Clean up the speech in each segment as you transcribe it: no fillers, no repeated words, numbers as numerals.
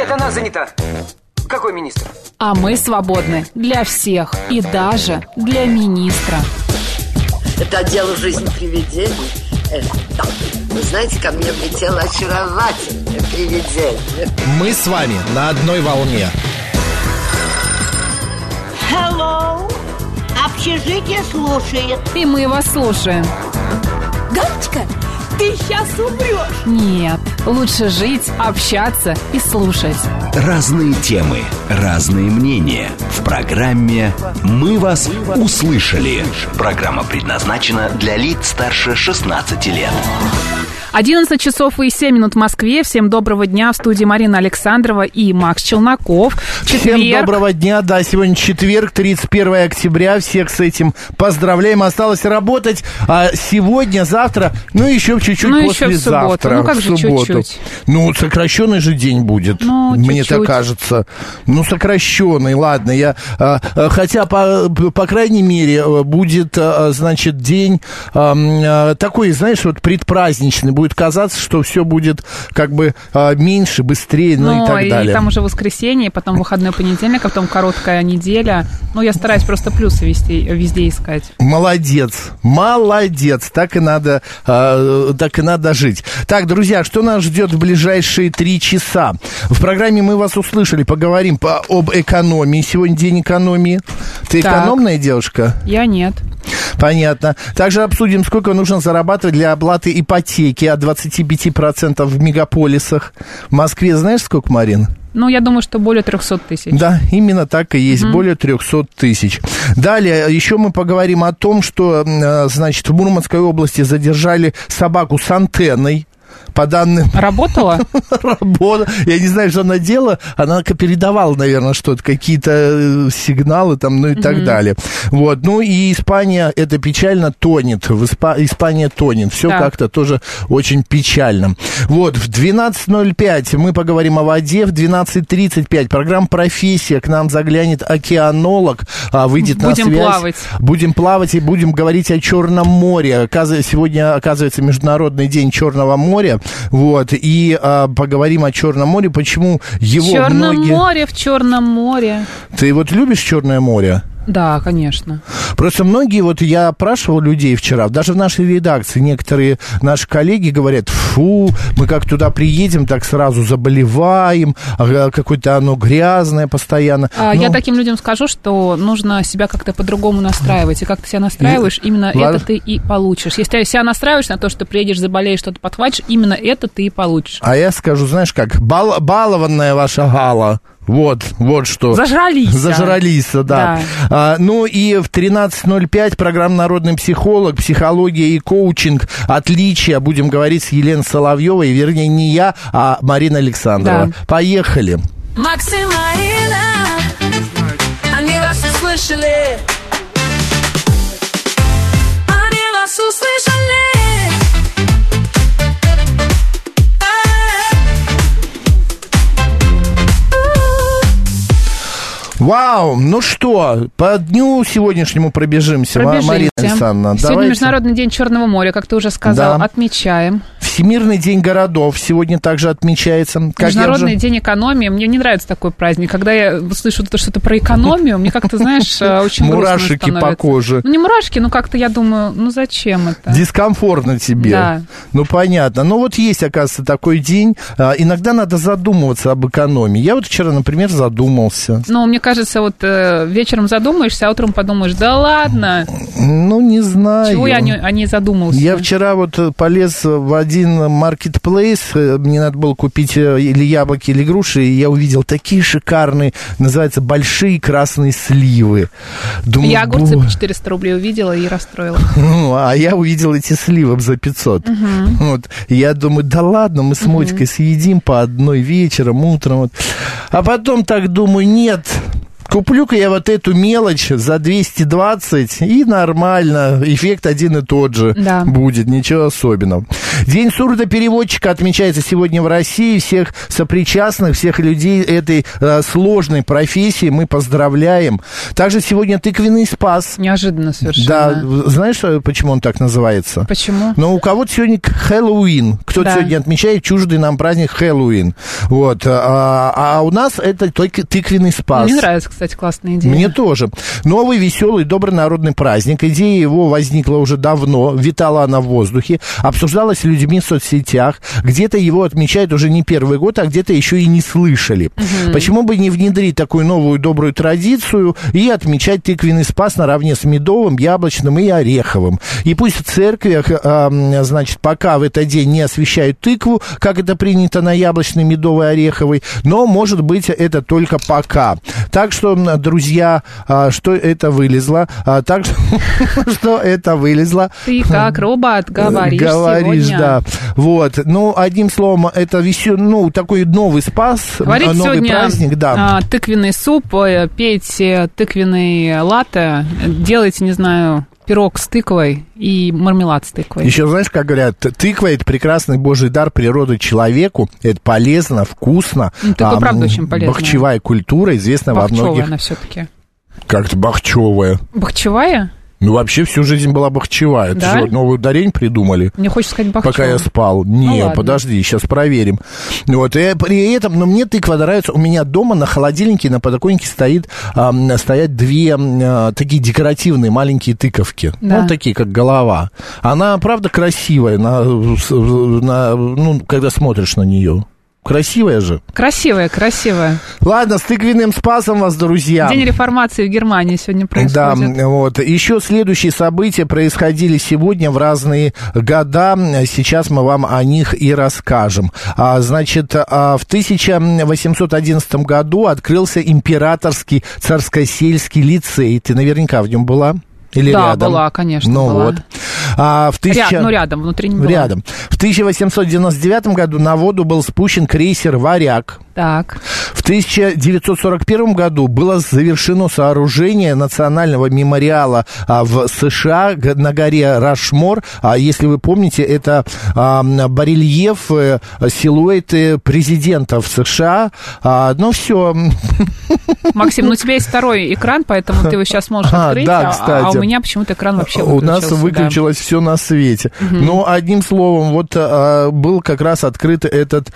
Нет, она занята. Какой министр? А мы свободны для всех и даже для министра. Это дело жизни привидений. Да. Вы знаете, ко мне влетело очаровательное привидение. Мы с вами на одной волне. Hello. Общежитие слушает. И мы вас слушаем. Галочка, ты сейчас умрешь. Нет, лучше жить, общаться и слушать. Разные темы, разные мнения. В программе «Мы вас услышали». Программа предназначена для лиц старше 16 лет. 11 часов и 7 минут в Москве. Всем доброго дня. В студии Марина Александрова и Макс Челноков. Всем доброго дня. Да, сегодня четверг, 31 октября. Всех с этим поздравляем. Осталось работать сегодня, завтра, ну еще чуть-чуть послезавтра. Ну как же чуть-чуть? Ну, сокращенный же день будет. Ну, мне чуть-чуть. так кажется. Ну, сокращенный, ладно. Хотя, по крайней мере, будет, значит, день такой, знаешь, вот предпраздничный. Будет казаться, что все будет как бы меньше, быстрее, ну и так далее. И там уже воскресенье, потом выходной понедельник, а потом короткая неделя. Ну, я стараюсь просто плюсы везде искать. Молодец, молодец. Так и надо жить. Так, друзья, что нас ждет в ближайшие 3 часа? В программе «Мы вас услышали», поговорим об экономии. Сегодня день экономии. Ты экономная девушка? Я нет. Понятно. Также обсудим, сколько нужно зарабатывать для оплаты ипотеки от 25% в мегаполисах. В Москве знаешь, сколько, Марин? Ну, я думаю, что более 300 тысяч. Да, именно так и есть, более 300 тысяч. Далее, еще мы поговорим о том, что, значит, в Мурманской области задержали собаку с антенной. По данным... Работала? Работала. Я не знаю, что она делала. Она передавала, наверное, что-то, какие-то сигналы там, ну и так далее. Вот. Ну и Испания, это печально, тонет. Испания тонет. Все как-то тоже очень печально. Вот, в 12:05 мы поговорим о воде. В 12:35 программа «Профессия». К нам заглянет океанолог. Выйдет на связь. Плавать. Будем плавать и будем говорить о Черном море. Сегодня, оказывается, Международный день Черного моря. Вот, и поговорим о Черном море, почему его море, в Черном море. Ты вот любишь Черное море? Да, конечно. Просто многие, вот я опрашивал людей вчера, даже в нашей редакции, некоторые наши коллеги говорят, фу, мы как туда приедем, так сразу заболеваем, какое-то оно грязное постоянно. Я таким людям скажу, что нужно себя как-то по-другому настраивать, и как ты себя настраиваешь, именно это ты и получишь. Если ты себя настраиваешь на то, что приедешь, заболеешь, что-то подхватишь, именно это ты и получишь. А я скажу, знаешь как, балованная ваша Гала. Вот что. Зажрались, да. Ну и в 13:05 программа «Народный психолог», психология и коучинг, отличия. Будем говорить с Еленой Соловьевой, вернее, не я, а Марина Александрова. Да. Поехали. Максим, Марина, они вас услышали. Они вас услышали. Вау, ну что, по дню сегодняшнему пробежимся. Марина Александровна. Сегодня Международный день Черного моря, как ты уже сказал, отмечаем. Всемирный день городов сегодня также отмечается. Международный день экономии. Мне не нравится такой праздник. Когда я слышу что-то про экономию, мне как-то, знаешь, очень грустно становится. Мурашки по коже. Ну, не мурашки, но как-то я думаю, ну зачем это? Дискомфортно тебе. Да. Ну, понятно. Ну, вот есть, оказывается, такой день. Иногда надо задумываться об экономии. Я вот вчера, например, задумался. Ну, мне кажется, вот вечером задумаешься, а утром подумаешь, да ладно. Ну, не знаю. Чего я не задумался? Я вчера вот полез в один маркетплейс, мне надо было купить или яблоки, или груши, и я увидел такие шикарные, называются большие красные сливы. Думаю, я огурцы по 400 рублей увидела и расстроила. Ну, а я увидел эти сливы за 500. Вот. Я думаю, да ладно, мы с Мотькой съедим по одной вечером, утром. Вот. А потом так думаю, нет. Куплю-ка я вот эту мелочь за 220, и нормально, эффект один и тот же будет, ничего особенного. День сурдопереводчика отмечается сегодня в России. Всех сопричастных, всех людей этой сложной профессии мы поздравляем. Также сегодня тыквенный спас. Неожиданно совершенно. Да, знаешь, почему он так называется? Почему? Ну, у кого-то сегодня Хэллоуин. Кто-то сегодня отмечает чуждый нам праздник Хэллоуин. Вот. А у нас это только тыквенный спас. Мне нравится, кстати, классная идея. Мне тоже. Новый, веселый, добрый народный праздник. Идея его возникла уже давно, витала она в воздухе, обсуждалась людьми в соцсетях. Где-то его отмечают уже не первый год, а где-то еще и не слышали. Почему бы не внедрить такую новую добрую традицию и отмечать тыквенный спас наравне с медовым, яблочным и ореховым? И пусть в церквях, значит, пока в этот день не освещают тыкву, как это принято на яблочный, медовый, ореховый, но, может быть, это только пока. Так что, друзья, что это вылезло? Так что это вылезло? Ты как робот говоришь сегодня. Да. Вот. Ну, одним словом, это такой новый спас, говорить новый сегодня праздник, да. Тыквенный суп, пейте тыквенный латте, делайте, не знаю, пирог с тыквой и мармелад с тыквой. Еще знаешь, как говорят, тыква — это прекрасный божий дар природы человеку, это полезно, вкусно. Тыква, правда, очень полезная. Бахчевая культура известна во многих... Бахчевая она все-таки. Как-то бахчевая. Бахчевая? Ну, вообще, всю жизнь была бахчевая. Да? Это же новое ударение придумали. Мне хочется сказать бахчевая. Пока я спал. Не, подожди, сейчас проверим. Вот, и при этом, мне тыква нравится. У меня дома на холодильнике, на подоконнике стоят две такие декоративные маленькие тыковки. Да. Вот такие, как голова. Она, правда, красивая, когда смотришь на нее. Красивая же. Красивая, красивая. Ладно, с тыквенным спасом вас, друзья. День реформации в Германии сегодня происходит. Да, вот. Еще следующие события происходили сегодня в разные года. Сейчас мы вам о них и расскажем. Значит, в 1811 году открылся Императорский царскосельский лицей. Ты наверняка в нем была? Или да, рядом? Была, конечно, ну, была. Вот. Рядом, внутри не была. Рядом. В 1899 году на воду был спущен крейсер «Варяг». Так. В 1941 году было завершено сооружение национального мемориала в США на горе Рашмор. Если вы помните, это барельеф, силуэты президентов США. Ну, все. Максим, у тебя есть второй экран, поэтому ты его сейчас можешь открыть. Да, кстати. А у меня почему-то экран вообще У выключился. нас выключилось все на свете. Но, одним словом, вот был как раз открыт этот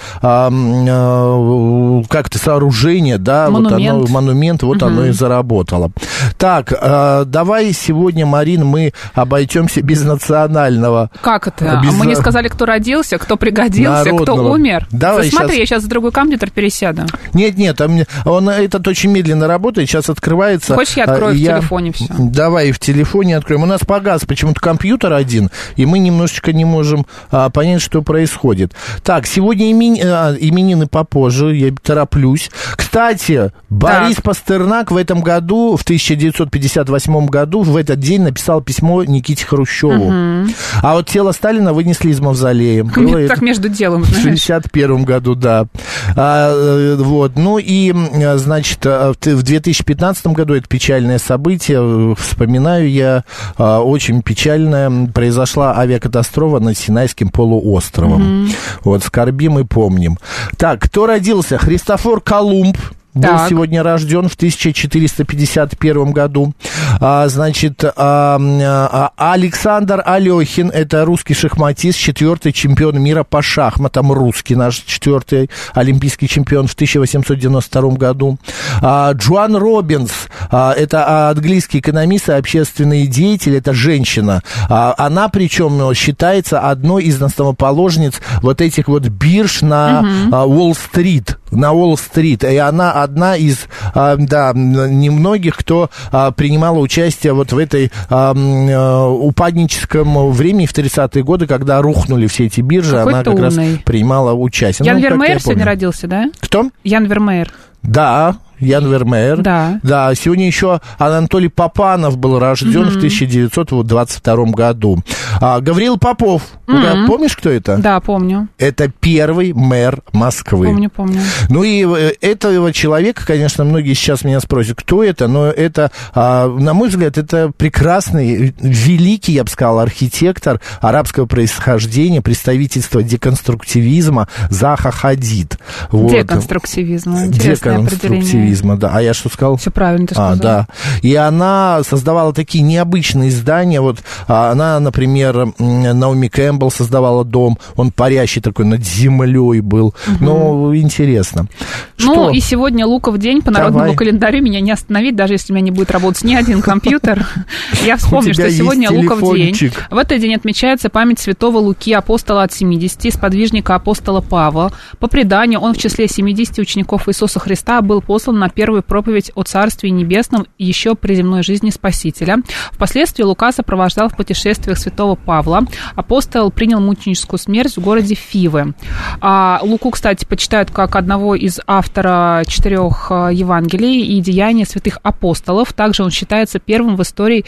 как-то сооружение, да, монумент, вот оно и заработало. Так, давай сегодня, Марин, мы обойдемся без национального. Как это? Мы не сказали, кто родился, кто пригодился, народного. Кто умер. Давай смотри, сейчас... я сейчас в другой компьютер пересяду. Нет, он этот очень медленно работает, сейчас открывается. Хочешь, я открою в телефоне все? Давай в телефоне откроем. У нас погас почему-то компьютер один, и мы немножечко не можем понять, что происходит. Так, сегодня именины попозже, я тороплюсь. Кстати, Борис Пастернак в этом году, в 1958 году, в этот день написал письмо Никите Хрущеву. А вот тело Сталина вынесли из мавзолея. Так между делом, знаешь. В 1961 году, да. Вот. Ну и, значит, в 2015 году это печальное событие, вспоминаю я, очень печальное, произошла авиакатастрофа над Синайским полуостровом. Вот, скорбим и помним. Так, кто родился? Христофор Колумб. Был сегодня рожден в 1451 году. Значит, Александр Алехин, это русский шахматист, 4-й чемпион мира по шахматам, русский наш 4-й олимпийский чемпион в 1892 году. Джоан Робинс, это английский экономист и общественный деятель, это женщина. Она, причем, считается одной из основоположниц вот этих вот бирж на Уолл-стрит. На Уолл-стрит. И она одна из, немногих, кто принимала участие вот в этой упадническом времени в 30-е годы, когда рухнули все эти биржи. Какой она как раз принимала участие. Ян Вермеер сегодня родился, да? Кто? Ян Вермеер. Да, Ян Вермеер. Да. Да, сегодня еще Анатолий Попанов был рожден в 1922 году. Гавриил Попов. Помнишь, кто это? Да, помню. Это первый мэр Москвы. Помню. Ну и этого человека, конечно, многие сейчас меня спросят, кто это, но это, на мой взгляд, это прекрасный, великий, я бы сказал, архитектор арабского происхождения, представительства деконструктивизма Заха Хадид. Вот. Деконструктивизма. Интересное определение. Да. А я что сказал? Все правильно ты сказал. Да. И она создавала такие необычные здания. Вот она, например, Наоми Кэмпбелл создавала дом. Он парящий такой над землей был. Ну, интересно. Ну, и сегодня Луков день по народному календарю. Меня не остановить, даже если у меня не будет работать ни один компьютер. Я вспомню, что сегодня Луков день. В этот день отмечается память святого Луки, апостола от 70, сподвижника апостола Павла. По преданию, он в числе 70 учеников Иисуса Христа был послан на первую проповедь о Царстве Небесном еще при земной жизни Спасителя. Впоследствии Лука сопровождал в путешествиях святого Павла. Апостол принял мученическую смерть в городе Фивы. Луку, кстати, почитают как одного из автора 4 Евангелий и деяний святых апостолов. Также он считается первым в истории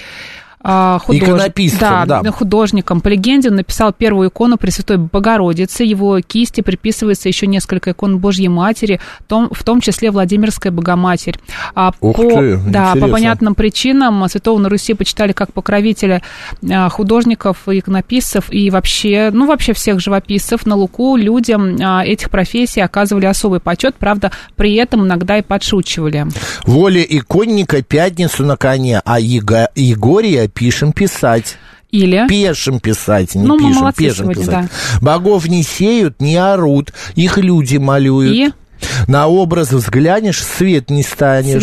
художником. По легенде, он написал первую икону Пресвятой Богородицы. Его кисти приписывается еще несколько икон Божьей Матери, в том числе Владимирская Богоматерь. По понятным причинам святого на Руси почитали как покровителя художников, иконописцев и вообще всех живописцев. На Луку людям этих профессий оказывали особый почет, правда, при этом иногда и подшучивали. Воля иконника пятницу на коне, а Егория пишем писать. Или? Пешим писать, не пишем, пешим писать. Да. Богов не сеют, не орут, их люди малюют. И? На образ взглянешь, свят не станешь.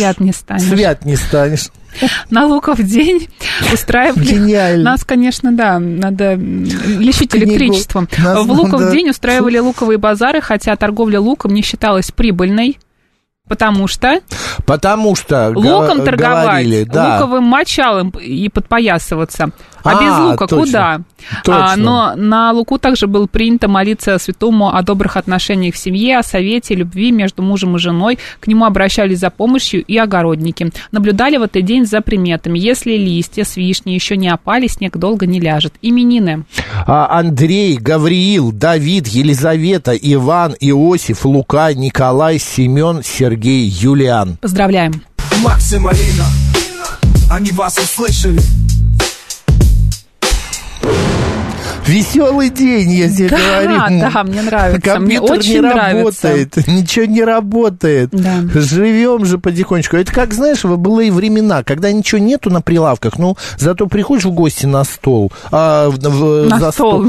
На Луков день устраивали... Гениально. Нас, конечно, да, надо лечить электричеством. В Луков день устраивали луковые базары, хотя торговля луком не считалась прибыльной. Потому что луком торговать, луковым мочалом и подпоясываться. А без лука точно, куда? Но на Луку также было принято молиться святому о добрых отношениях в семье, о совете, любви между мужем и женой. К нему обращались за помощью и огородники. Наблюдали в этот день за приметами. Если листья с вишни еще не опали, снег долго не ляжет. Именины. Андрей, Гавриил, Давид, Елизавета, Иван, Иосиф, Лука, Николай, Семен, Сергей, Юлиан. Поздравляем. Макс и Марина, они вас услышали. Веселый день, я тебе говорю. Да, мне нравится. Компьютер мне очень не нравится. Работает, ничего не работает. Да. Живем же потихонечку. Это как, знаешь, былые времена, когда ничего нету на прилавках, зато приходишь в гости на стол. На стол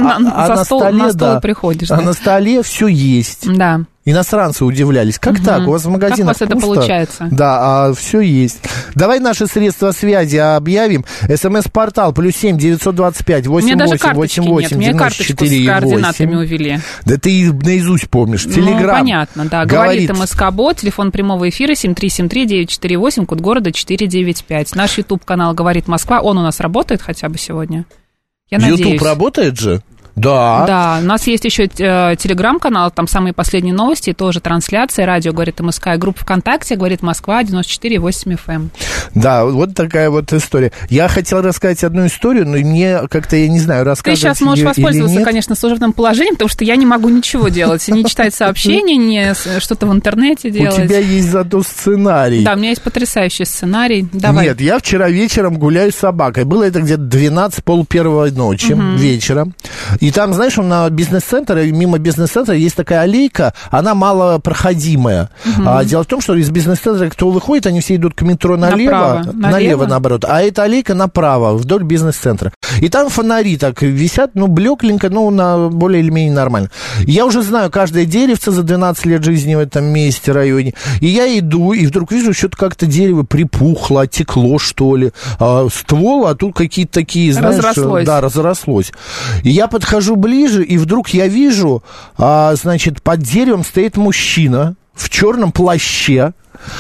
приходишь. А на столе все есть. Да. Иностранцы удивлялись. Как так? У вас в магазинах как у вас пусто? Это получается? Да, а все есть. Давай наши средства связи объявим. СМС-портал +7 925 88 88 Мне карточку с координатами увели. Да ты наизусть помнишь. Телеграм. Понятно, да. Говорит МСК-бот, телефон прямого эфира 7373948, код города 495. Наш YouTube-канал «Говорит Москва», он у нас работает хотя бы сегодня? Я надеюсь. YouTube работает же? Да. Да, у нас есть еще телеграм-канал, там самые последние новости, тоже трансляция, радио «Говорит МСК», и группа ВКонтакте «Говорит Москва» 94,8 FM. Да, вот такая вот история. Я хотел рассказать одну историю, но мне как-то, я не знаю, рассказывать Ты сейчас можешь воспользоваться, конечно, служебным положением, потому что я не могу ничего делать, не читать сообщения, не что-то в интернете делать. У тебя есть зато сценарий. Да, у меня есть потрясающий сценарий. Давай. Нет, я вчера вечером гуляю с собакой. Было это где-то 12, полпервой ночи, вечера. И там, знаешь, на бизнес-центре, мимо бизнес-центра есть такая аллейка, она малопроходимая. Дело в том, что из бизнес-центра, кто выходит, они все идут к метро налево, наоборот, а эта аллейка направо, вдоль бизнес-центра. И там фонари так висят, блекленько, более или менее нормально. Я уже знаю каждое деревце за 12 лет жизни в этом месте, районе. И я иду, и вдруг вижу, что-то как-то дерево припухло, отекло, что ли. Ствол, а тут какие-то такие, знаешь... Разрослось. Да, разрослось. И я подхожу ближе, и вдруг я вижу, под деревом стоит мужчина в черном плаще,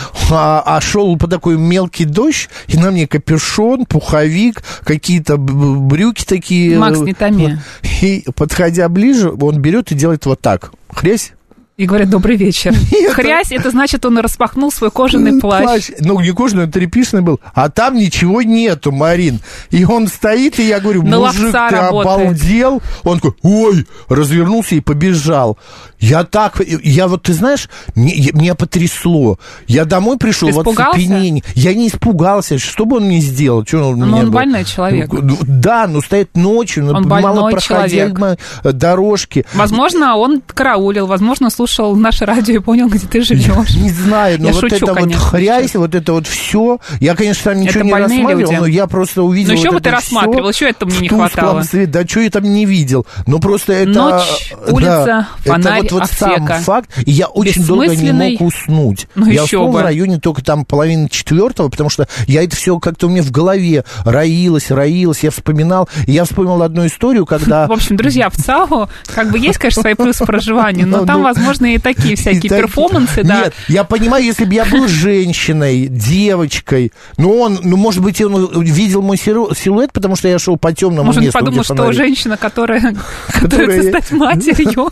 шел по такой мелкий дождь, и на мне капюшон, пуховик, какие-то брюки такие. Макс, не томи. И, подходя ближе, он берет и делает вот так. Хресь. И говорят, добрый вечер. Хрясь, это значит, он распахнул свой кожаный плащ. Ну, не кожаный, он тряпичный был. А там ничего нету, Марин. И он стоит, и я говорю, мужик, ты обалдел? Он такой, ой, развернулся и побежал. Я вот, ты знаешь, меня потрясло. Я домой пришел в оцепенении. Я не испугался. Что бы он мне сделал? Он больной человек. Да, но стоит ночью, малопроходимые дорожки. Возможно, он караулил, возможно, слушал наше радио и понял, где ты живешь. Не знаю, но вот это вот хрясь, вот это вот все. Я, конечно, там ничего не рассматривал, но я просто увидел. Ну, еще бы ты рассматривал, еще этого мне не хватало. Да, что я там не видел. Но просто это... Ночь, улица, фонарь, это вот сам факт. И я очень долго не мог уснуть. Я уснул в районе только там 3:30, потому что я это все как-то у меня в голове роилось, я вспоминал. И я вспомнил одну историю, когда... В общем, друзья, в ЦАО как бы есть, конечно, свои плюсы проживания, но там, возможно, и такие всякие перформансы, да. Нет, я понимаю, если бы я был женщиной, девочкой, может быть, он видел мой силуэт, потому что я шел по темному месту. Может, подумал, что женщина, которая готовится стать матерью.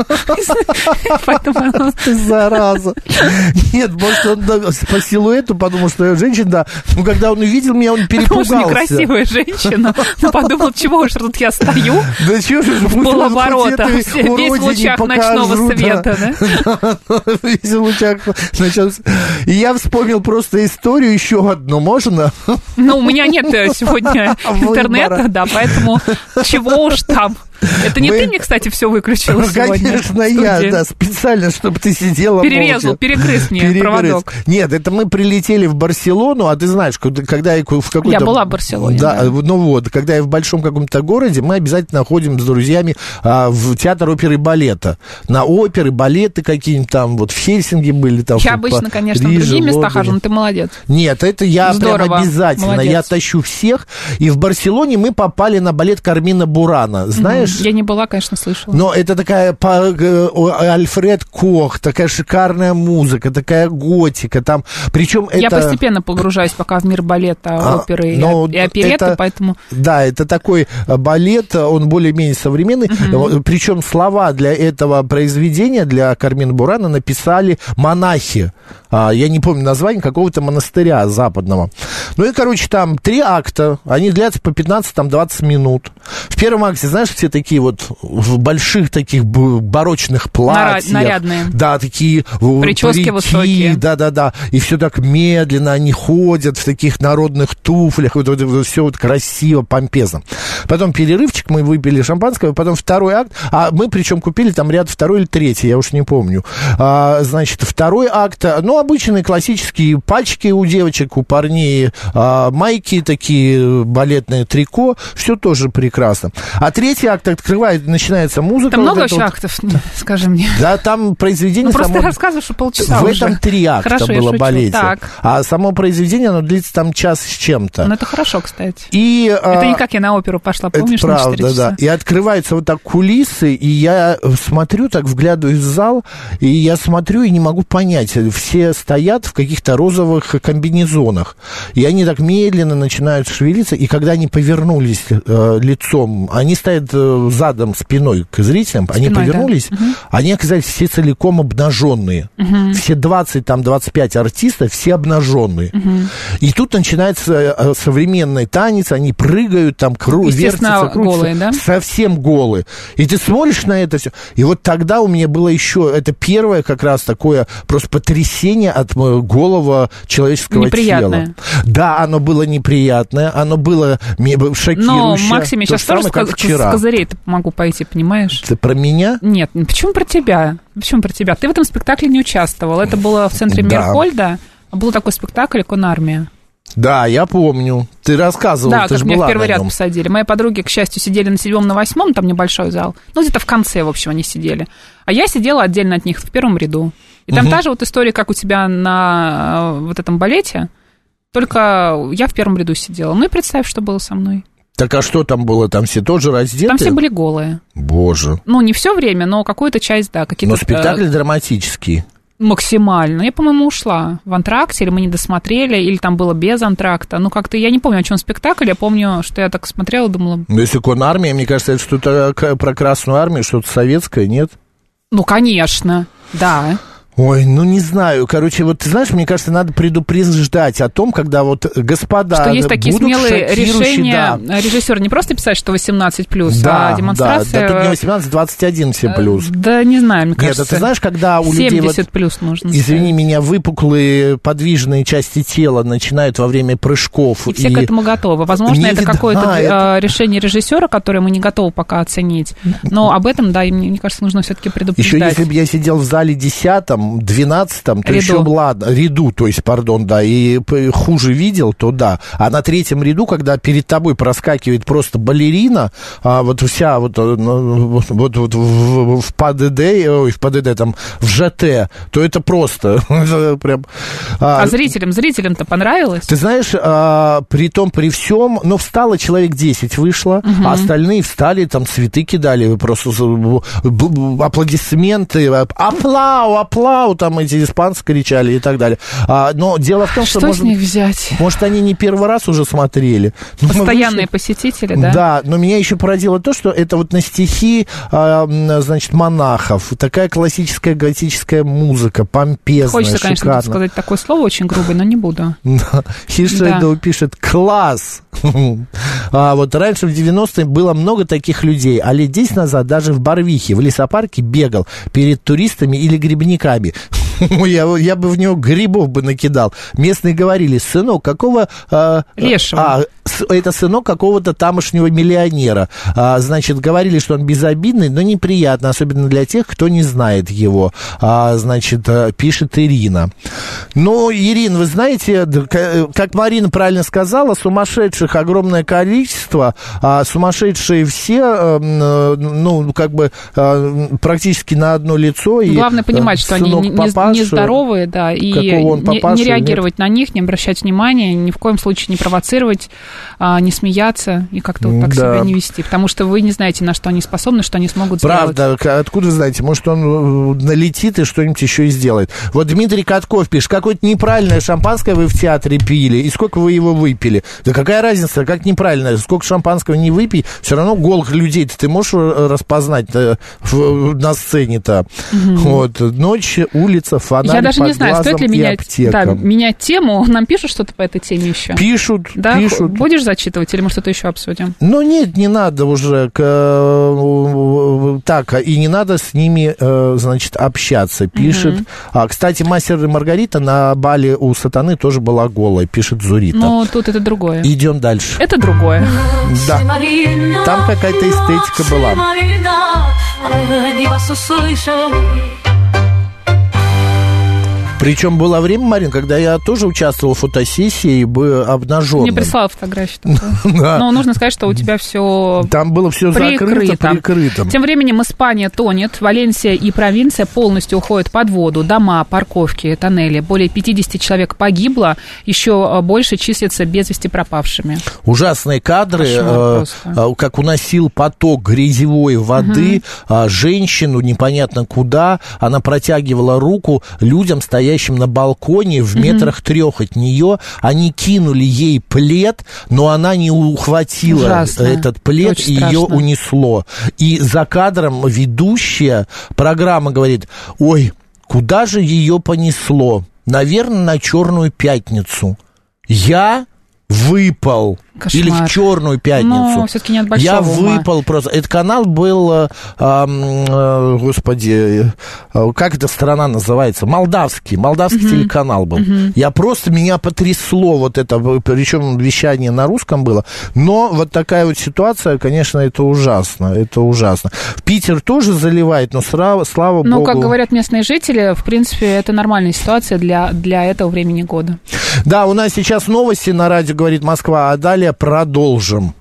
Поэтому ты зараза. Нет, может, он по силуэту подумал, что я женщина, да. Но когда он увидел меня, он перепугался. Потому что некрасивая женщина. Но подумал, чего уж тут я стою в полоборота, весь в лучах ночного света, да? Весь в лучах. И я вспомнил просто историю еще одну, можно? Ну, у меня нет сегодня интернета, да, поэтому чего уж там. Это не ты мне, кстати, все выключила сегодня? Конечно, я, да, специально, чтобы ты сидела перерезал, молча. Перегрыз мне проводок. Нет, это мы прилетели в Барселону, а ты знаешь, когда я в какой-то... Я была в Барселоне. Да, ну вот, когда я в большом каком-то городе, мы обязательно ходим с друзьями в театр оперы и балета. На оперы, балеты какие-нибудь там, вот в Хельсинки были. Там, я обычно, конечно, в другие места хожу, но ты молодец. Нет, это я прям обязательно, молодец. Я тащу всех. И в Барселоне мы попали на балет Кармина Бурана, знаешь? Я не была, конечно, слышала. Но это такая Альфред Кох, такая шикарная музыка, такая готика. Там, причем я постепенно погружаюсь пока в мир балета, оперы и оперетты, поэтому... Да, это такой балет, он более-менее современный. Причем слова для этого произведения, для Кармина Бурана, написали монахи. Я не помню название какого-то монастыря западного. Ну и, короче, там 3 акта, они длятся по 15-20 минут. В первом акте, знаешь, все такие вот в больших таких барочных платьях. Нарядные. Да, такие прически высокие. Да. И все так медленно, они ходят в таких народных туфлях, вот все вот красиво, помпезно. Потом перерывчик, мы выпили шампанского, потом второй акт, а мы причем купили там ряд 2 или 3, я уж не помню. Значит, второй акт, обычные классические пальчики у девочек, у парней, майки такие, балетное трико, все тоже прекрасно. А 3-й акт открывает, начинается музыка. Там много еще актов, скажи мне. Да, там произведение... просто ты рассказываешь, что полчаса в уже. этом 3 акта хорошо, было балете. Так. А само произведение, оно длится там час с чем-то. Ну, это хорошо, кстати. Это не как я на оперу пошла, помнишь, это правда, на 4 часа? Да. И открываются вот так кулисы, и я смотрю, так вглядываюсь в зал, и я смотрю и не могу понять. Все стоят в каких-то розовых комбинезонах. И они так медленно начинают шевелиться, и когда они повернулись лицом, они стоят задом, спиной к зрителям, они повернулись, да. Они оказались все целиком обнаженные. Все 20-25 артистов, все обнаженные. И тут начинается современный танец, они прыгают, там вертятся, крутятся, голые, да? Совсем голые. И ты смотришь на это все. И вот тогда у меня было еще, это первое как раз такое просто потрясение от голого человеческого неприятное. Тела. Да, оно было неприятное, оно было шокирующее. Но, Максим, я сейчас тоже с козырей могу пойти, понимаешь? Ты про меня? Нет, почему про тебя? Почему про тебя? Ты в этом спектакле не участвовал. Это было в центре Мирхольда. Был такой спектакль «Конармия». Да, я помню. Ты рассказывал, да, ты же была была в первый на ряд нем. посадили. Мои подруги, к счастью, сидели на 7-м, на 8-м, там небольшой зал. Ну, где-то в конце, в общем, они сидели. А я сидела отдельно от них в первом ряду. И там та же вот история, как у тебя на вот этом балете, только я в первом ряду сидела. Ну и представь, что было со мной. Так а что там было? Там все тоже раздеты? Там все были голые. Боже. Ну, не все время, но какую-то часть, да. Но спектакль драматический. Максимально. Я, по-моему, ушла в антракте, или мы не досмотрели, или там было без антракта. Ну, как-то я не помню, о чем спектакль. Я помню, что я так смотрела, думала... Ну, если Конармия, мне кажется, это что-то про Красную Армию, что-то советское, нет? Ну, конечно, да. Ой, ну не знаю. Короче, вот ты знаешь, мне кажется, надо предупреждать о том, когда вот господа что есть такие будут смелые решения. Да. Режиссер не просто писать, что 18+, да, а демонстрация... Да, тут не 18, 21 все плюс. Да, не знаю, мне кажется. Нет, ты знаешь, когда у людей... 70+ нужно. Извини меня, выпуклые подвижные части тела начинают во время прыжков. И все к этому готовы. Возможно, это какое-то решение режиссера, которое мы не готовы пока оценить. Но об этом, да, мне кажется, нужно все-таки предупреждать. Еще если бы я сидел в зале 10-м, 12-м, то еще ладно, ряду, то есть, пардон, да, и хуже видел, то да. А на 3-м ряду, когда перед тобой проскакивает просто балерина, вот вся вот в ПДД, ой, в ПДД, там, в ЖТ, то это просто прям... Зрителям-то понравилось? Ты знаешь, при том, при всем, ну, встало человек 10 вышло, а остальные встали, там, цветы кидали, просто аплодисменты, аплау, там эти испанцы кричали и так далее. Но дело в том, что с них взять? Может, они не первый раз уже смотрели. Постоянные посетители, да? Да, но меня еще поразило то, что это вот на стихи, значит, монахов. Такая классическая готическая музыка, помпезная, Хочется, конечно, шикарная. сказать такое слово очень грубое, но не буду. Хишедоу пишет «класс». Вот раньше в 90-е было много таких людей, а лет 10 назад даже в Барвихе, в лесопарке бегал перед туристами или грибниками. Я бы в него грибов бы накидал. Местные говорили: сынок, какого... Лешего. Это сынок какого-то тамошнего миллионера. Значит, говорили, что он безобидный, но неприятно, особенно для тех, кто не знает его. Значит, пишет Ирина. Ну, Ирина, вы знаете, как Марина правильно сказала, сумасшедших огромное количество, сумасшедшие все, ну, как бы практически на одно лицо. Главное понимать, что они нездоровые, да, и не реагировать на них, не обращать внимания, ни в коем случае не провоцировать, не смеяться и как-то вот так себя не вести, потому что вы не знаете, на что они способны, что они смогут сделать. Правда, откуда вы знаете? Может, он налетит и что-нибудь еще и сделает. Вот Дмитрий Катков пишет: какое-то неправильное шампанское вы в театре пили, и сколько вы его выпили? Да какая разница, как неправильное? Сколько шампанского не выпей, все равно голых людей ты можешь распознать на сцене-то. Вот, ночь, улица, фонарь. Я даже не знаю, стоит ли менять тему. Нам пишут что-то по этой теме еще? Пишут. Будешь зачитывать или мы что-то еще обсудим? Ну, нет, не надо уже так, и не надо с ними, значит, общаться, пишет. Кстати, «Мастер и Маргарита» на бале у Сатаны тоже была голая, пишет Зурита. Ну, тут это другое. Идем дальше. Это другое. Да. Там какая-то эстетика была. Причем было время, Марин, когда я тоже участвовал в фотосессии, был обнаженным. Мне прислала фотографию такую. Но нужно сказать, что у тебя все там было все прикрыто. Тем временем Испания тонет, Валенсия и провинция полностью уходят под воду. Дома, парковки, тоннели. Более 50 человек погибло, еще больше числятся без вести пропавшими. Ужасные кадры, как уносил поток грязевой воды женщину непонятно куда. Она протягивала руку людям, стоящим на балконе в метрах 3 от нее. Они кинули ей плед, но она не ухватила этот плед, и ее унесло. И за кадром ведущая программы говорит: ой, куда же ее понесло? Наверное, на Черную пятницу. Я выпал. Кошмар. Или в Черную пятницу. Но все-таки не от большого Я выпал просто. Этот канал был, господи, как эта страна называется? Молдавский телеканал был. Меня потрясло вот это, причем вещание на русском было. Но вот такая вот ситуация, конечно, это ужасно. В Питер тоже заливает, но слава богу. Ну, как говорят местные жители, в принципе, это нормальная ситуация для этого времени года. Да, у нас сейчас новости на радио «Говорит Москва», а далее продолжим.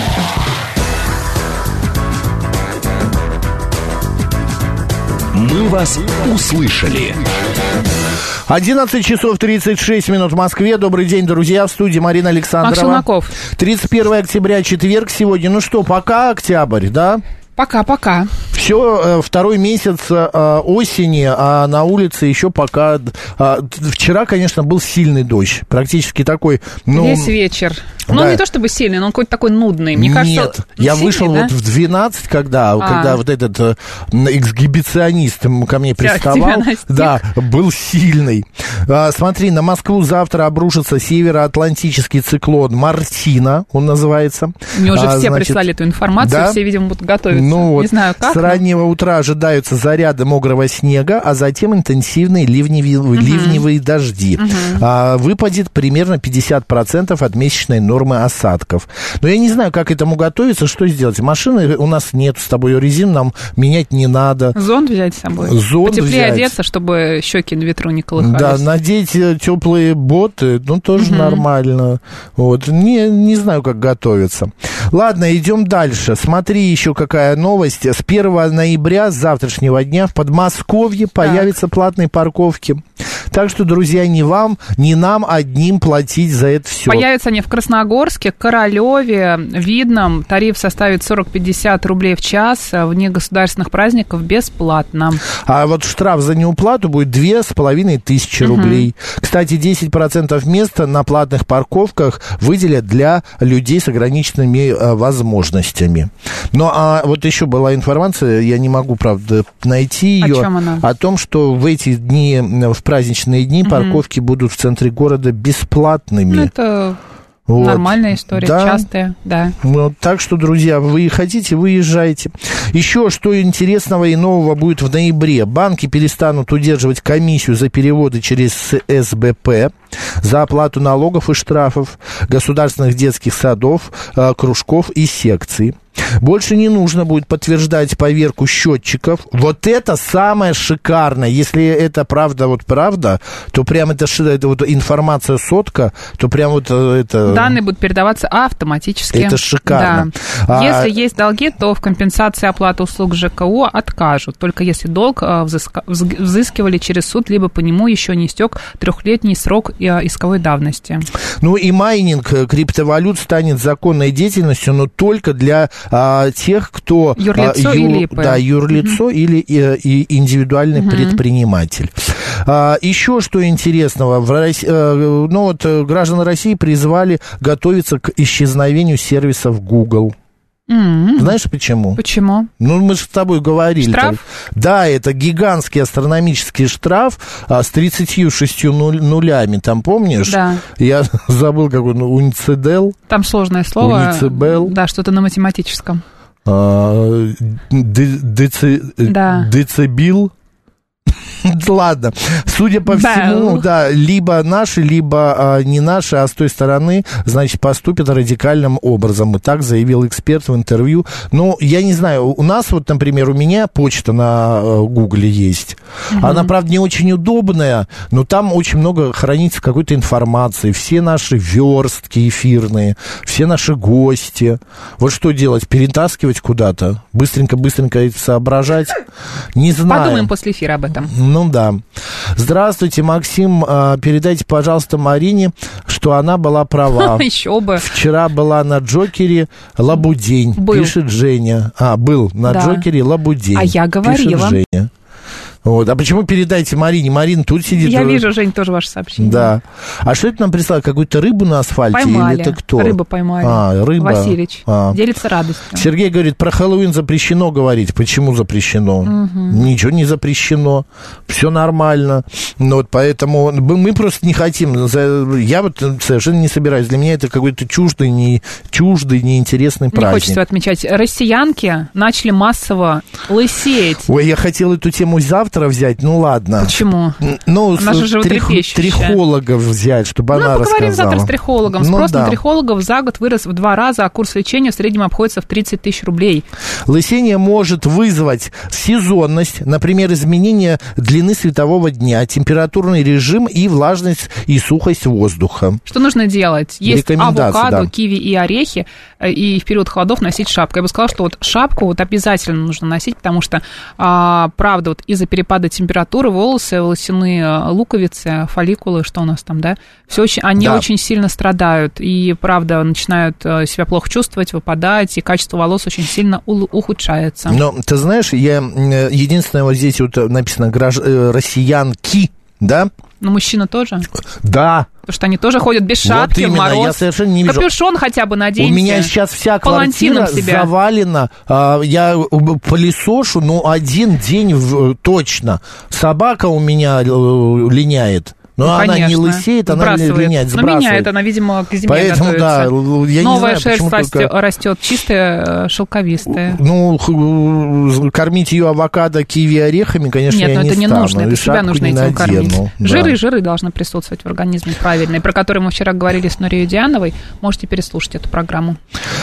Мы вас услышали. 11 часов 36 минут в Москве. Добрый день, друзья. В студии Марина Александрова. Макс Челноков. 31 октября, четверг сегодня. Ну что, пока октябрь, да? Пока. Все, второй месяц осени, а на улице еще пока... Вчера, конечно, был сильный дождь, практически такой... Весь вечер. Ну, он не то чтобы сильный, но он какой-то такой нудный. Мне кажется, нет, я вышел вот в 12, когда вот этот эксгибиционист ко мне приставал, да, был сильный. Смотри, на Москву завтра обрушится североатлантический циклон Мартина, он называется. Мне уже все прислали эту информацию, да? Все, видимо, будут готовиться. Ну, не знаю, как. С раннего утра ожидаются заряды мокрого снега, а затем интенсивные ливневые дожди. Выпадет примерно 50% от месячной нормы осадков. Но я не знаю, как к этому готовиться, что сделать. Машины у нас нет с тобой, резин нам менять не надо. Зонт взять с собой. Потеплее одеться, чтобы щеки на ветру не колыхались. Да, надеть теплые боты, ну, тоже нормально. Вот. Не знаю, как готовиться. Ладно, идем дальше. Смотри, еще какая новость. С 1 ноября, с завтрашнего дня, в Подмосковье появятся платные парковки. Так что, друзья, не нам одним платить за это все. Появятся они в Красногорске, Королеве, Видном. Тариф составит 40-50 рублей в час. Вне государственных праздников бесплатно. А вот штраф за неуплату будет 2500 рублей. Кстати, 10% места на платных парковках выделят для людей с ограниченными возможностями. Ну, а вот еще была информация, я не могу, правда, найти ее. О чем она? О том, что в эти дни, в праздничные дни, парковки будут в центре города бесплатными. Ну, это... Вот. Нормальная история, да. Частая, да. Вот, так что, друзья, вы хотите, выезжайте. Еще что интересного и нового будет в ноябре. Банки перестанут удерживать комиссию за переводы через СБП, за оплату налогов и штрафов, государственных детских садов, кружков и секций. Больше не нужно будет подтверждать поверку счетчиков. Вот это самое шикарное. Если это правда, то прям это вот информация сотка, то прям вот это... Данные будут передаваться автоматически. Это шикарно. Да. Если есть долги, то в компенсации оплаты услуг ЖКО откажут. Только если долг взыскивали через суд, либо по нему еще не истек 3-летний срок исковой давности. Ну и майнинг криптовалют станет законной деятельностью, но только для тех, кто... Юрлицо или ИП. Да, юрлицо или индивидуальный предприниматель. Еще что интересного. Граждан России призвали готовиться к исчезновению сервисов Google. Знаешь почему? Почему? Ну, мы же с тобой говорили. Штраф? Да, это гигантский астрономический штраф с 36 нулями, там, помнишь? Да. Я забыл, какой, уницидел. Там сложное слово. Уницибел. Да, что-то на математическом. Децибил. Ладно, судя по всему, да, либо наши, либо не наши, а с той стороны, значит, поступят радикальным образом. И так заявил эксперт в интервью. Ну, я не знаю, у нас вот, например, у меня почта на Гугле есть. Она, правда, не очень удобная, но там очень много хранится какой-то информации. Все наши верстки эфирные, все наши гости. Вот что делать? Перетаскивать куда-то? Быстренько это соображать? Не знаю. Подумаем после эфира об этом. Ну да. Здравствуйте, Максим. Передайте, пожалуйста, Марине, что она была права. Еще бы. Вчера была на Джокере Лабудень, пишет Женя. Был на Джокере Лабудень. А я говорила. Пишет Женя. Вот. А почему передайте Марине? Марина тут сидит. Я вижу, Жень, тоже ваше сообщение. Да. А что это нам прислали? Какую-то рыбу на асфальте? Поймали. Или это кто? Рыбу поймали. Рыба. Васильевич. Делится радостью. Сергей говорит, про Хэллоуин запрещено говорить. Почему запрещено? Ничего не запрещено. Все нормально. Вот поэтому мы просто не хотим. Я вот совершенно не собираюсь. Для меня это какой-то чуждый, неинтересный праздник. Не хочется отмечать. Россиянки начали массово лысеть. Ой, я хотел эту тему завтра взять, ну ладно. Почему? Ну, трихологов взять, чтобы она рассказала. Поговорим завтра с трихологом. Спрос на трихологов за год вырос в 2 раза, а курс лечения в среднем обходится в 30 тысяч рублей. Лысение может вызвать сезонность, например, изменение длины светового дня, температурный режим и влажность и сухость воздуха. Что нужно делать? Есть авокадо, киви и орехи, и в период холодов носить шапку. Я бы сказала, что вот шапку вот обязательно нужно носить, потому что, правда, вот из-за перепада температуры волосы, волосяные луковицы, фолликулы, что у нас там, да, они очень сильно страдают и, правда, начинают себя плохо чувствовать, выпадать, и качество волос очень сильно ухудшается. Но, ты знаешь, единственное, вот здесь вот написано россиянки, да? Но мужчина тоже? Да. Потому что они тоже ходят без шапки, вот в мороз. Я совершенно не вижу. Капюшон хотя бы наденьте. У меня сейчас вся квартира завалена. Я пылесошу, один день точно. Собака у меня линяет. Но она не лысеет, она линяет, сбрасывает. Но меняет, она, видимо, к зиме поэтому, готовится. Да, я новая не знаю, шерсть растет, чистая, шелковистая. Кормить ее авокадо, киви, орехами, конечно, я не стану. Нет, это не нужно, это себя нужно этим кормить. Да. Жиры должны присутствовать в организме правильные, про которые мы вчера говорили с Нурией Диановой. Можете переслушать эту программу.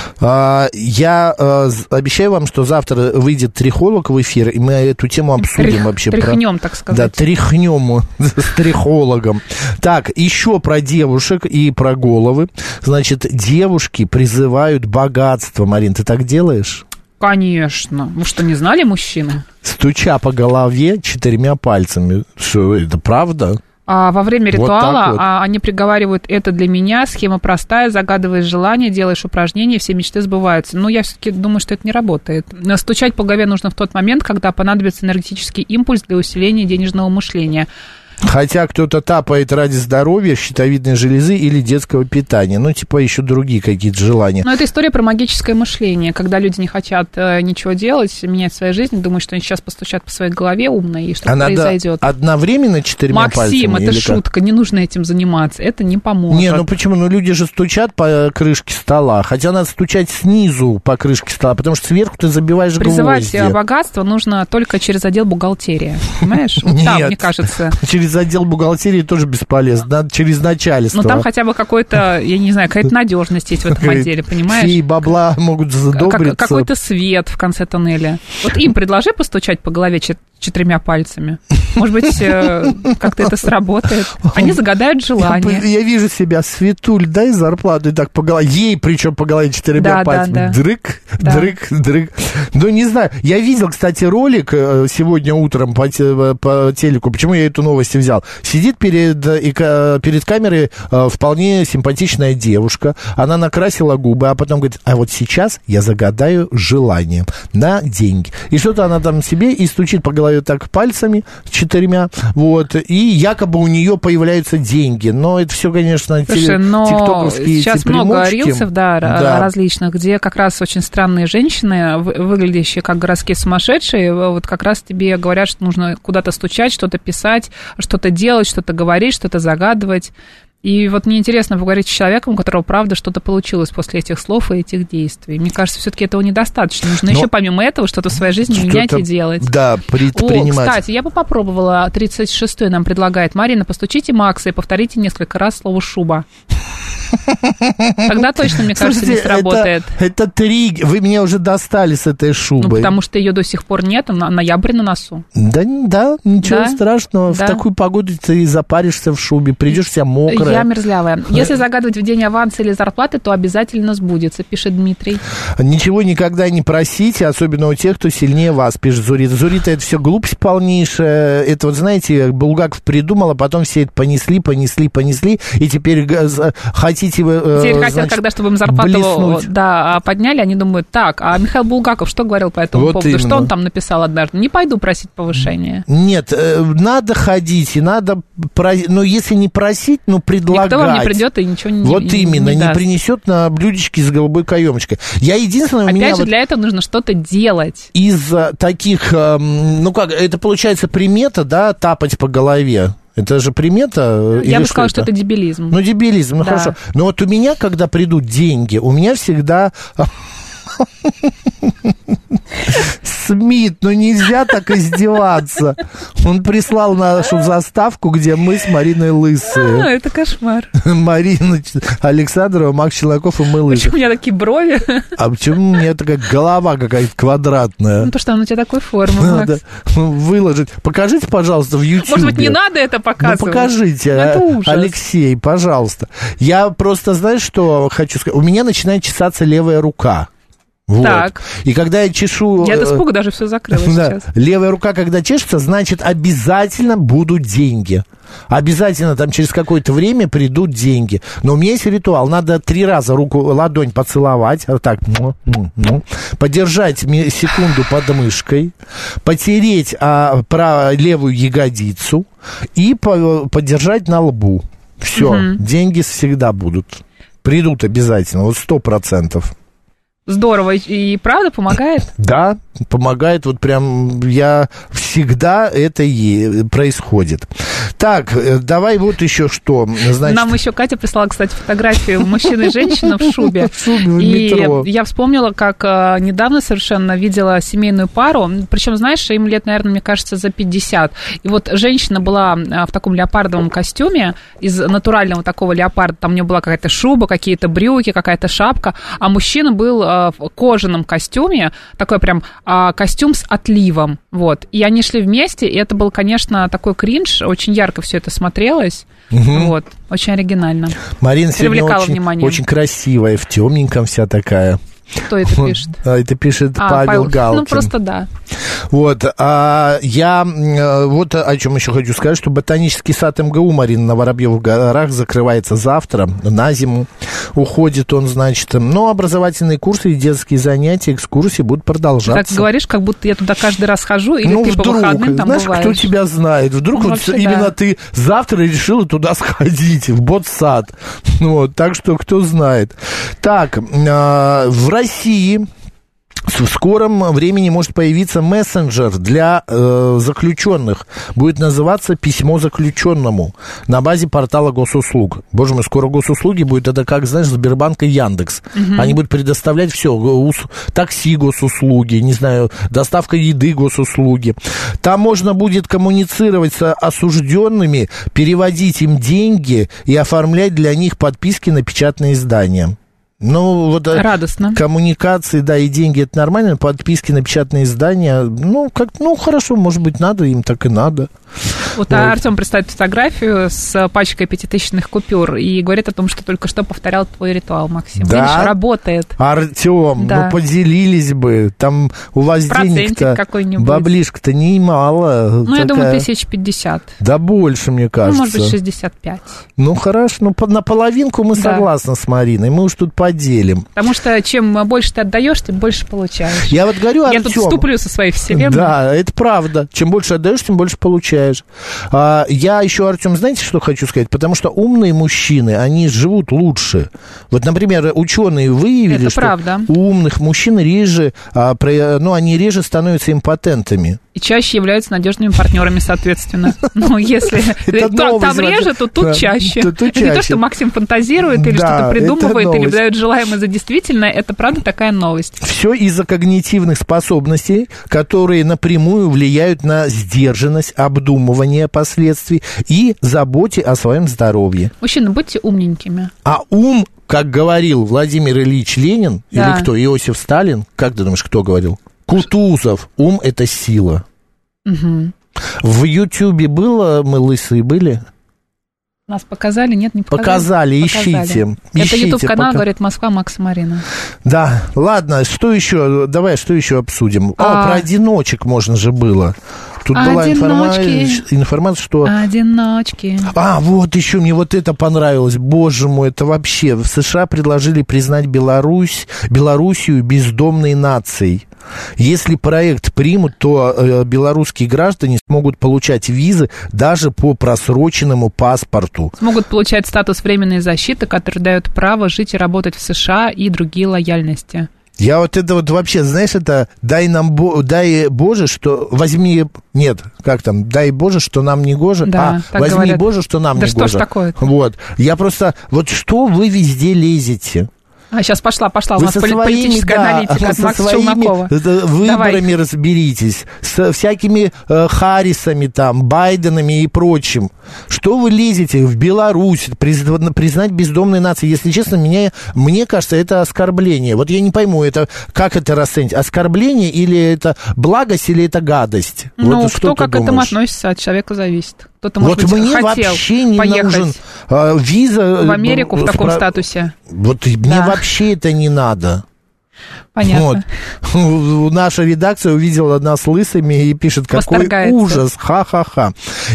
Я обещаю вам, что завтра выйдет трихолог в эфир, и мы эту тему обсудим вообще. Тряхнем, так сказать. Да, тряхнем с трихологом. Так, еще про девушек и про головы. Значит, девушки призывают богатство. Марин, ты так делаешь? Конечно. Вы что, не знали, мужчины? Стуча по голове 4 пальцами. Что, это правда? Во время ритуала они приговаривают: это для меня, схема простая, загадываешь желание, делаешь упражнения, все мечты сбываются. Но я все-таки думаю, что это не работает. Стучать по голове нужно в тот момент, когда понадобится энергетический импульс для усиления денежного мышления. Хотя кто-то тапает ради здоровья, щитовидной железы или детского питания. Еще другие какие-то желания. Но это история про магическое мышление, когда люди не хотят ничего делать, менять свою жизнь, думают, что они сейчас постучат по своей голове умно, и что-то произойдет. Одновременно 4 пальцами? Максим, это шутка, не нужно этим заниматься, это не поможет. Не, почему? Люди же стучат по крышке стола, хотя надо стучать снизу по крышке стола, потому что сверху ты забиваешь гвозди. Призывать богатство нужно только через отдел бухгалтерии, понимаешь? Там, мне кажется. Через отдел бухгалтерии тоже бесполезно, надо через начальство. Там хотя бы какая-то надежность есть в этом отделе, понимаешь? И бабла могут задобриться. Какой-то свет в конце тоннеля. Вот им предложи постучать по голове 4 пальцами. Может быть, как-то это сработает. Они загадают желание. Я вижу себя: Светуль, дай зарплату, и так по голове. Ей причем по голове 4 пальцами. Да. Дрык. Не знаю. Я видел, кстати, ролик сегодня утром по телеку. Почему я эту новость взял? Сидит перед камерой вполне симпатичная девушка. Она накрасила губы, а потом говорит: а вот сейчас я загадаю желание на деньги. И что-то она там себе и стучит по голове так пальцами 4, и якобы у нее появляются деньги. Но это все, конечно, тиктоковские сейчас много рилсов, различных, где как раз очень странные женщины, выглядящие как городские сумасшедшие, вот как раз тебе говорят, что нужно куда-то стучать, что-то писать, что-то делать, что-то говорить, что-то загадывать. И вот мне интересно поговорить с человеком, у которого, правда, что-то получилось после этих слов и этих действий. Мне кажется, все-таки этого недостаточно. Нужно еще помимо этого что-то в своей жизни менять и делать. Да, предпринимать. Кстати, я бы попробовала. 36-й нам предлагает: Марина, постучите Макса и повторите несколько раз слово «шуба». Тогда точно, мне кажется, не сработает. Это триггер. Вы меня уже достали с этой шубой. Потому что ее до сих пор нет, ноябрь на носу. Да, ничего страшного. В такую погоду ты запаришься в шубе, придешь вся мокрая. Я мерзлявая. Если загадывать в день аванса или зарплаты, то обязательно сбудется, пишет Дмитрий. Ничего никогда не просите, особенно у тех, кто сильнее вас, пишет Зурита. Зурита, это все глупость полнейшая. Это вот, знаете, Булгаков придумал, а потом все это понесли, и теперь хотите вы, хотят, когда чтобы им зарплату подняли, они думают: так, а Михаил Булгаков что говорил по этому поводу? Именно. Что он там написал однажды? Не пойду просить повышения. Нет, надо ходить, и надо, но если не просить, предлагать. Никто вам не придет и ничего не Вот именно, не принесет на блюдечке с голубой каемочкой. Я единственное, Опять же, для этого нужно что-то делать. Из таких, это получается примета, тапать по голове. Это же примета? Я бы сказала, что это дебилизм. Дебилизм, хорошо. Но вот у меня, когда придут деньги, у меня всегда... Смит, нельзя так издеваться. Он прислал нашу заставку, где мы с Мариной лысые. Это кошмар. Марина Александрова, Макс Челноков и мы лысые. Почему у меня такие брови? А почему у меня такая голова какая-то квадратная? Потому что она у тебя такой формы, Макс. Надо выложить. Покажите, пожалуйста, в YouTube. Может быть, не надо это показывать? Покажите, это ужас. Алексей, пожалуйста. Я просто, знаешь, что хочу сказать? У меня начинает чесаться левая рука. Вот. Так. И когда я чешу... Я от испуга даже все закрыла сейчас. Левая рука, когда чешется, значит, обязательно будут деньги. Обязательно там через какое-то время придут деньги. Но у меня есть ритуал. Надо 3 раза ладонь поцеловать. Вот так. Подержать секунду под мышкой. Потереть левую ягодицу. И подержать на лбу. Все, деньги всегда будут. Придут обязательно, вот 100%. Здорово. И правда помогает? Да, помогает. Вот прям всегда это происходит. Так, давай вот еще что. Значит... Нам еще Катя прислала, кстати, фотографию мужчины и женщины в шубе. В шубе в метро. И я вспомнила, как недавно совершенно видела семейную пару. Причем, знаешь, им лет, наверное, мне кажется, за 50. И вот женщина была в таком леопардовом костюме, из натурального такого леопарда. Там у нее была какая-то шуба, какие-то брюки, какая-то шапка. А мужчина был в кожаном костюме, такой прям костюм с отливом, вот. И они шли вместе, и это был, конечно, такой кринж, очень ярко все это смотрелось, вот, очень оригинально. Марина сегодня очень красивая, в темненьком вся такая. Кто это пишет? Это пишет Павел Галкин. Ну, просто да. Вот, я вот о чем еще хочу сказать, что ботанический сад МГУ, Марина, на Воробьевых горах закрывается завтра, на зиму уходит он, значит, но образовательные курсы и детские занятия, экскурсии будут продолжаться. Ты так говоришь, как будто я туда каждый раз хожу, или ты вдруг, по выходным там знаешь, бываешь? Кто тебя знает, вдруг вот именно ты завтра решила туда сходить, в ботсад, вот, так что кто знает. Так, в России в скором времени может появиться мессенджер для заключенных. Будет называться «Письмо заключенному» на базе портала госуслуг. Боже мой, скоро госуслуги будет, это как, знаешь, Сбербанк и Яндекс. Они будут предоставлять все, такси госуслуги, не знаю, доставка еды госуслуги. Там можно будет коммуницировать с осужденными, переводить им деньги и оформлять для них подписки на печатные издания. Ну, вот радостно. Коммуникации, да, и деньги, это нормально, подписки на печатные издания, хорошо, может быть, надо, им так и надо. Вот. Артем представит фотографию с пачкой 5000-ных купюр и говорит о том, что только что повторял твой ритуал, Максим. Да? Видишь, работает. Артем, да. Поделились бы, там у вас денег-то, баблишка-то немало. Я думаю, 1050. Да больше, мне кажется. Может быть, 65. Ну, хорошо, на половинку мы согласны с Мариной, мы уж тут поделим. Потому что чем больше ты отдаешь, тем больше получаешь. Я вот говорю, Артем... Я тут вступлю со своей вселенной. Да, это правда. Чем больше отдаешь, тем больше получаешь. Я еще, Артем, знаете, что хочу сказать? Потому что умные мужчины, они живут лучше. Вот, например, ученые выявили, это что правда. У умных мужчин реже, они реже становятся импотентами. И чаще являются надежными партнерами, соответственно. Ну, если там реже, то тут чаще. Это не то, что Максим фантазирует или что-то придумывает, или выдает желаемое за действительное. Это правда такая новость. Все из-за когнитивных способностей, которые напрямую влияют на сдержанность, обдумывание последствий и заботе о своем здоровье. Мужчины, будьте умненькими. А ум, как говорил Владимир Ильич Ленин, или кто, Иосиф Сталин, как ты думаешь, кто говорил? Кутузов, ум – это сила. Угу. В Ютьюбе было, мы лысые были? Нас показали, нет, не показали. Ищите. Это YouTube-канал, говорит Москва, Макс и Марина. Да, ладно, что еще, давай, что еще обсудим? Про одиночек можно же было. Тут была информация, что... Одиночки. Вот еще мне вот это понравилось. Боже мой, это вообще... В США предложили признать Белоруссию бездомной нацией. Если проект примут, то белорусские граждане смогут получать визы даже по просроченному паспорту. Смогут получать статус временной защиты, который дает право жить и работать в США и другие лояльности. Я вот это вот вообще, знаешь, это дай Боже, что возьми... Нет, как там, дай Боже, что нам не гоже. Да, возьми говорят. Боже, что нам не гоже. Да что ж такое-то? Вот. Я просто... Вот что вы везде лезете? Сейчас пошла у нас политическая аналитика от Макса Челнокова. Выборами разберитесь, с всякими Харрисами, там, Байденами и прочим. Что вы лезете в Беларусь, признать бездомной нацией? Если честно, мне кажется, это оскорбление. Вот я не пойму, как это расценить? Оскорбление или это благость, или это гадость? Ну, вот кто как к этому относится, от человека зависит. Кто-то, может быть, мне хотел вообще не нужен виза в Америку в таком статусе. Вот мне вообще это не надо. Понятно. Вот. Наша редакция увидела нас лысыми и пишет, какой ужас, ха-ха-ха.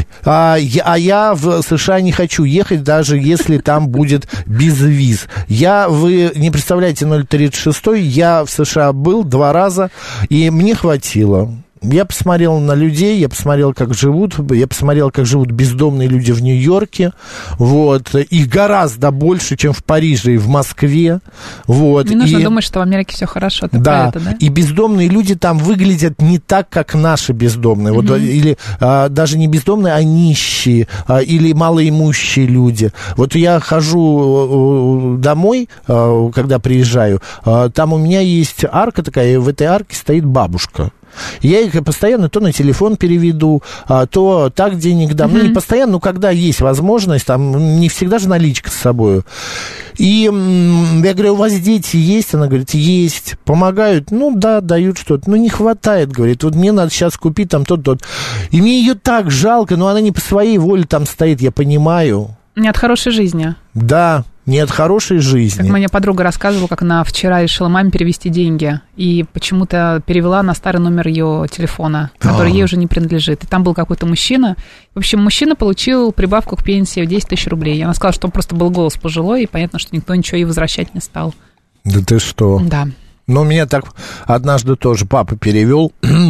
Я в США не хочу ехать, даже если там будет без виз. Вы не представляете, 036, я в США был 2 раза, и мне хватило. Я посмотрел на людей, я посмотрел, как живут бездомные люди в Нью-Йорке, вот, их гораздо больше, чем в Париже и в Москве, вот. Не нужно думать, что в Америке все хорошо, ты про это, да? И бездомные люди там выглядят не так, как наши бездомные, вот, или даже не бездомные, а нищие, или малоимущие люди. Вот я хожу домой, когда приезжаю, там у меня есть арка такая, и в этой арке стоит бабушка. Я их постоянно то на телефон переведу, то так денег дам. Ну, не постоянно, но когда есть возможность, там не всегда же наличка с собой. И я говорю, у вас дети есть? Она говорит, есть. Помогают? Ну, да, дают что-то. Ну, не хватает, говорит. Вот мне надо сейчас купить там то-то. И мне ее так жалко, но она не по своей воле там стоит, я понимаю. Не от хорошей жизни. Да. Не от хорошей жизни. Как мне подруга рассказывала, как она вчера решила маме перевести деньги, и почему-то перевела на старый номер ее телефона, который ей уже не принадлежит. И там был какой-то мужчина. В общем, мужчина получил прибавку к пенсии в 10 тысяч рублей. И она сказала, что он просто был голос пожилой, и понятно, что никто ничего ей возвращать не стал. Да ты что? Да. Но меня так однажды тоже папа перевел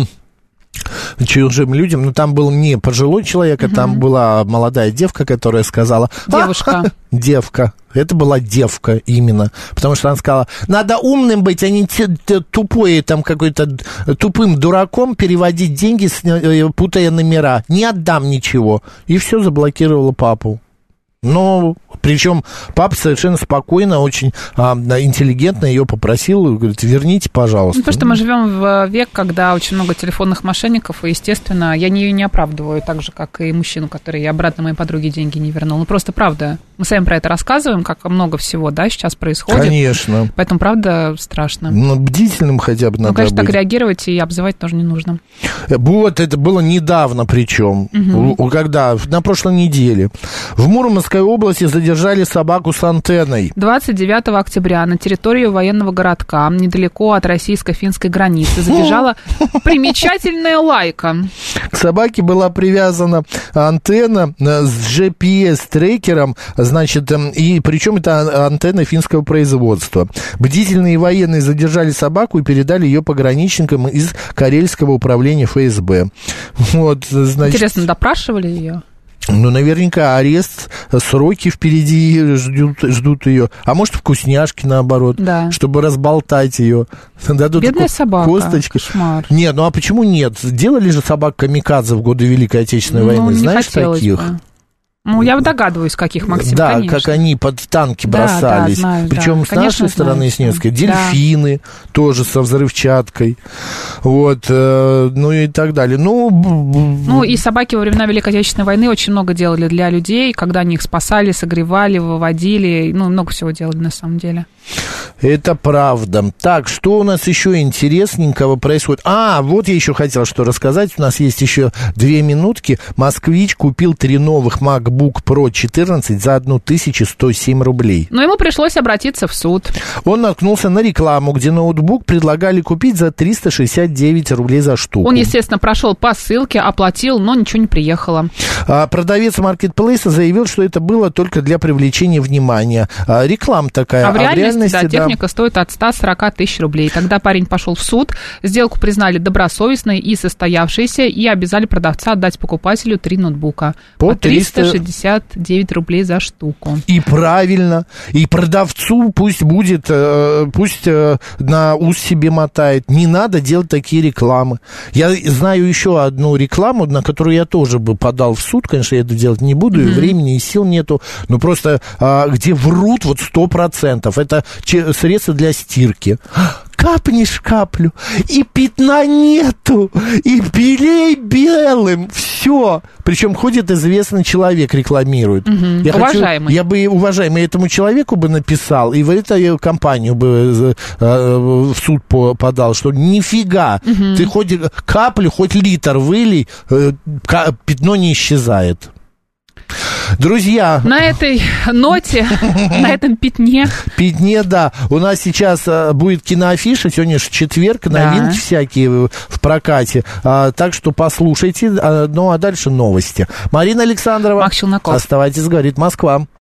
чужим людям, но там был не пожилой человек, а там была молодая девка, которая сказала... Девушка. Девка. Это была девка именно. Потому что она сказала, надо умным быть, а не тупой, там, какой-то тупым дураком переводить деньги, путая номера. Не отдам ничего. И все, заблокировала папу. Но, причем папа совершенно спокойно, очень интеллигентно ее попросил, говорит, верните, пожалуйста. Ну, потому что мы живем в век, когда очень много телефонных мошенников, и, естественно, я ее не оправдываю, так же, как и мужчину, который обратно моей подруге деньги не вернул. Ну, просто правда. Мы сами про это рассказываем, как много всего, да, сейчас происходит. Конечно. Поэтому, правда, страшно. Ну, бдительным хотя бы надо быть. Конечно, так реагировать и обзывать тоже не нужно. Вот, это было недавно причем, когда, на прошлой неделе. В Мурманской области задержали собаку с антенной. 29 октября на территорию военного городка, недалеко от российско-финской границы, забежала примечательная лайка. К собаке была привязана антенна с GPS-трекером, значит, и причем это антенна финского производства. Бдительные военные задержали собаку и передали ее пограничникам из Карельского управления ФСБ. Вот, значит... Интересно, допрашивали ее? Ну, наверняка арест, сроки впереди ждут ее. А может, вкусняшки, наоборот, да. Чтобы разболтать ее. Дадут бедная собака, косточки. Кошмар. Нет, ну а почему нет? Делали же собак камикадзе в годы Великой Отечественной войны. Знаешь таких? Бы. Ну, я догадываюсь, каких, Максим, да, конечно. Как они под танки бросались. Да, знаю, причем да. с нашей стороны, с немецкой. Дельфины тоже со взрывчаткой. Вот, ну и так далее. Ну, и собаки во времена Великой Отечественной войны очень много делали для людей, когда они их спасали, согревали, выводили. Ну, много всего делали на самом деле. Это правда. Так, что у нас еще интересненького происходит? Вот я еще хотел что рассказать. У нас есть еще 2 минутки. Москвич купил 3 новых MacBook Pro 14 за 1107 рублей. Но ему пришлось обратиться в суд. Он наткнулся на рекламу, где ноутбук предлагали купить за 369 рублей за штуку. Он, естественно, прошел по ссылке, оплатил, но ничего не приехало. Продавец маркетплейса заявил, что это было только для привлечения внимания. Реклама такая. А в реальности, да, техника стоит от 140 тысяч рублей. Тогда парень пошел в суд, сделку признали добросовестной и состоявшейся, и обязали продавца отдать покупателю 3 ноутбука. По 369 рублей за штуку. И правильно. И продавцу пусть на ус себе мотает. Не надо делать такие рекламы. Я знаю еще одну рекламу, на которую я тоже бы подал в суд. Конечно, я это делать не буду, и времени, и сил нету. Но просто где врут 100%. Это средства для стирки. Капнешь каплю, и пятна нету, и белей белым, все. Причем ходит известный человек, рекламирует. Уважаемый. Я бы уважаемый этому человеку бы написал, и в эту компанию бы в суд подал, что нифига, ты хоть каплю, хоть литр вылей, пятно не исчезает. Друзья, на этой ноте, на этом пятне, да, у нас сейчас будет киноафиша, сегодня же четверг, новинки всякие в прокате, так что послушайте, ну а дальше новости. Марина Александрова, Макс Челноков. Оставайтесь, говорит Москва.